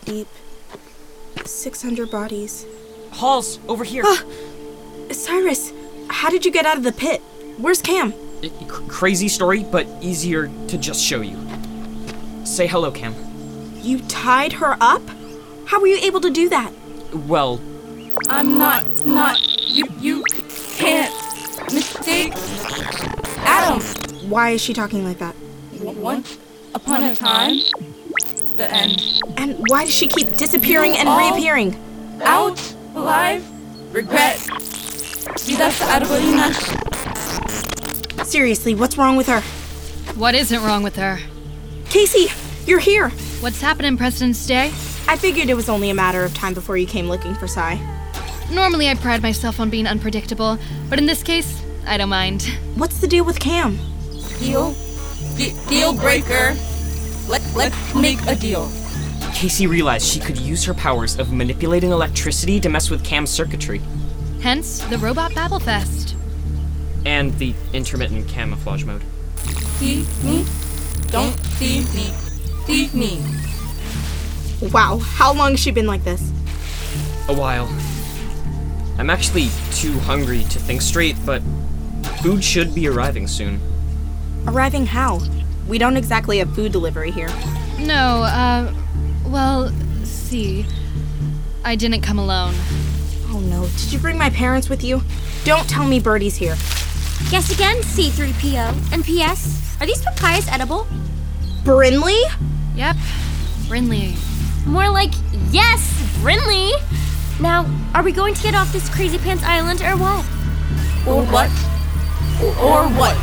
deep. 600 bodies. Halls, over here. Cyrus, how did you get out of the pit? Where's Cam? Crazy story, but easier to just show you. Say hello, Cam. You tied her up? How were you able to do that? Well... I'm not, you can't mistake Adam. Why is she talking like that? Once upon a time, the end. And why does she keep disappearing and reappearing? Out, alive, regret. Vida sa arborinas. Seriously, what's wrong with her? What isn't wrong with her? Casey, you're here. What's happening, President's Day? I figured it was only a matter of time before you came looking for Sai. Normally I pride myself on being unpredictable, but in this case, I don't mind. What's the deal with Cam? Deal breaker. Let's make a deal. Casey realized she could use her powers of manipulating electricity to mess with Cam's circuitry. Hence, the Robot Babblefest. And the intermittent camouflage mode. See me? Don't see me. See me. Wow, how long has she been like this? A while. I'm actually too hungry to think straight, but food should be arriving soon. Arriving how? We don't exactly have food delivery here. No, well, see. I didn't come alone. Oh no, did you bring my parents with you? Don't tell me Birdie's here. Guess again, C-3PO. And P.S., are these papayas edible? Brinley? Yep, Brinley. More like, yes, Brinley! Now, are we going to get off this Crazy Pants Island or what? Or what? Or what?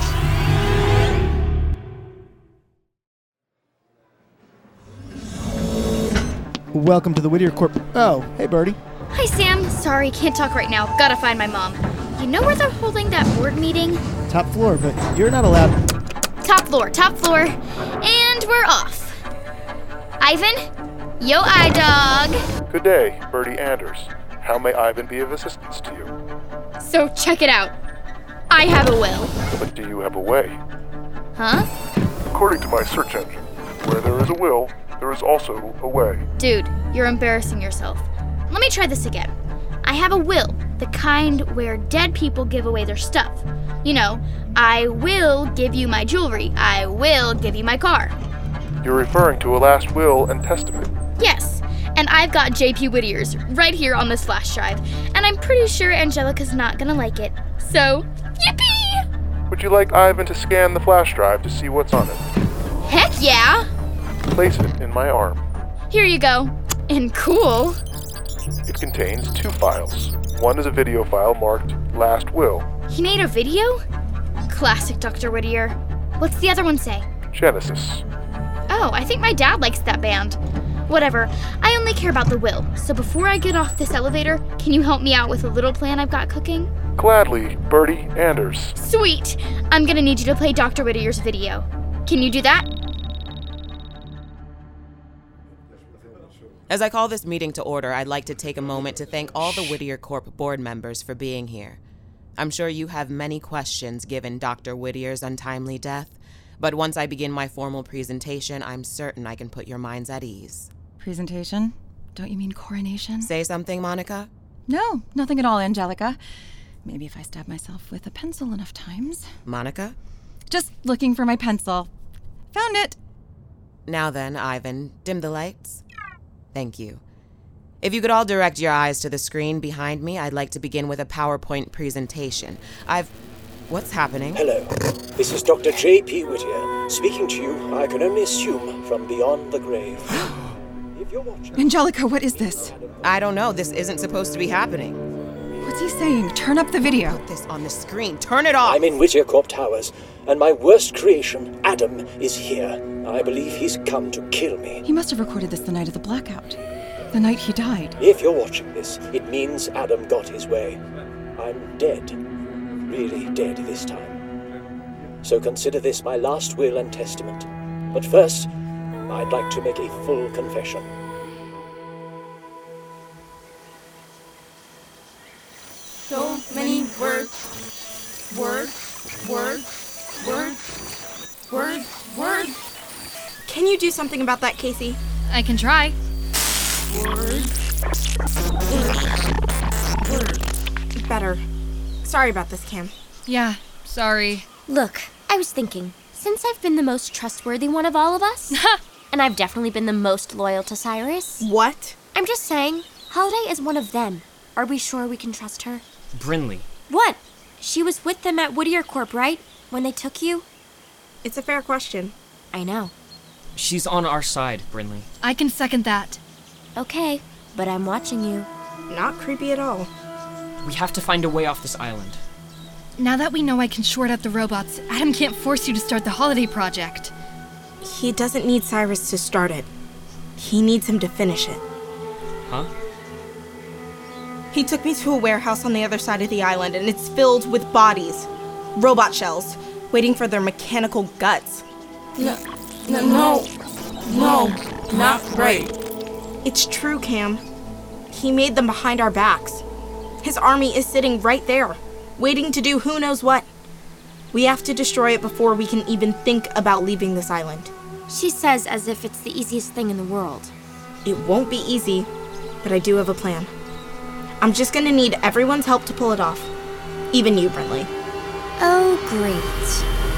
Welcome to the Whittier Corp. Oh, hey, Birdie. Hi, Sam. Sorry, can't talk right now. Gotta find my mom. You know where they're holding that board meeting? Top floor, but you're not allowed. Top floor. And we're off. Ivan? Yo, iDog. Good day, Birdie Anders. How may Ivan be of assistance to you? So check it out. I have a will. But do you have a way? Huh? According to my search engine, where there is a will, there is also a way. Dude, you're embarrassing yourself. Let me try this again. I have a will, the kind where dead people give away their stuff. You know, I will give you my jewelry. I will give you my car. You're referring to a last will and testament. Yes, and I've got J.P. Whittier's right here on this flash drive, and I'm pretty sure Angelica's not gonna like it. So, yippee! Would you like Ivan to scan the flash drive to see what's on it? Heck yeah! Place it in my arm. Here you go. And cool. It contains 2 files. One is a video file marked Last Will. He made a video? Classic Dr. Whittier. What's the other one say? Genesis. Oh, I think my dad likes that band. Whatever, I only care about the will, so before I get off this elevator, can you help me out with a little plan I've got cooking? Gladly, Birdie Anders. Sweet! I'm gonna need you to play Dr. Whittier's video. Can you do that? As I call this meeting to order, I'd like to take a moment to thank all the Whittier Corp board members for being here. I'm sure you have many questions given Dr. Whittier's untimely death, but once I begin my formal presentation, I'm certain I can put your minds at ease. Presentation? Don't you mean coronation? Say something, Monica? No, nothing at all, Angelica. Maybe if I stab myself with a pencil enough times. Monica? Just looking for my pencil. Found it! Now then, Ivan, dim the lights. Thank you. If you could all direct your eyes to the screen behind me, I'd like to begin with a PowerPoint presentation. What's happening? Hello. This is Dr. J.P. Whittier. Speaking to you, I can only assume from beyond the grave. If you're watching... Angelica, what is this? I don't know. This isn't supposed to be happening. What's he saying? Turn up the video. Put this on the screen. Turn it off! I'm in Whittier Corp Towers, and my worst creation, Adam, is here. I believe he's come to kill me. He must have recorded this the night of the blackout. The night he died. If you're watching this, it means Adam got his way. I'm dead. Really dead this time. So consider this my last will and testament. But first, I'd like to make a full confession. So many words. Words. Can you do something about that, Casey? I can try. Better. Sorry about this, Cam. Yeah, sorry. Look, I was thinking, since I've been the most trustworthy one of all of us, and I've definitely been the most loyal to Cyrus. What? I'm just saying, Holiday is one of them. Are we sure we can trust her? Brinley. What? She was with them at Whittier Corp, right? When they took you? It's a fair question. I know. She's on our side, Brinley. I can second that. Okay, but I'm watching you. Not creepy at all. We have to find a way off this island. Now that we know I can short out the robots, Adam can't force you to start the holiday project. He doesn't need Cyrus to start it. He needs him to finish it. Huh? He took me to a warehouse on the other side of the island, and it's filled with bodies. Robot shells, waiting for their mechanical guts. No, not right. It's true, Cam. He made them behind our backs. His army is sitting right there, waiting to do who knows what. We have to destroy it before we can even think about leaving this island. She says as if it's the easiest thing in the world. It won't be easy, but I do have a plan. I'm just gonna need everyone's help to pull it off. Even you, Brinley. Oh, great.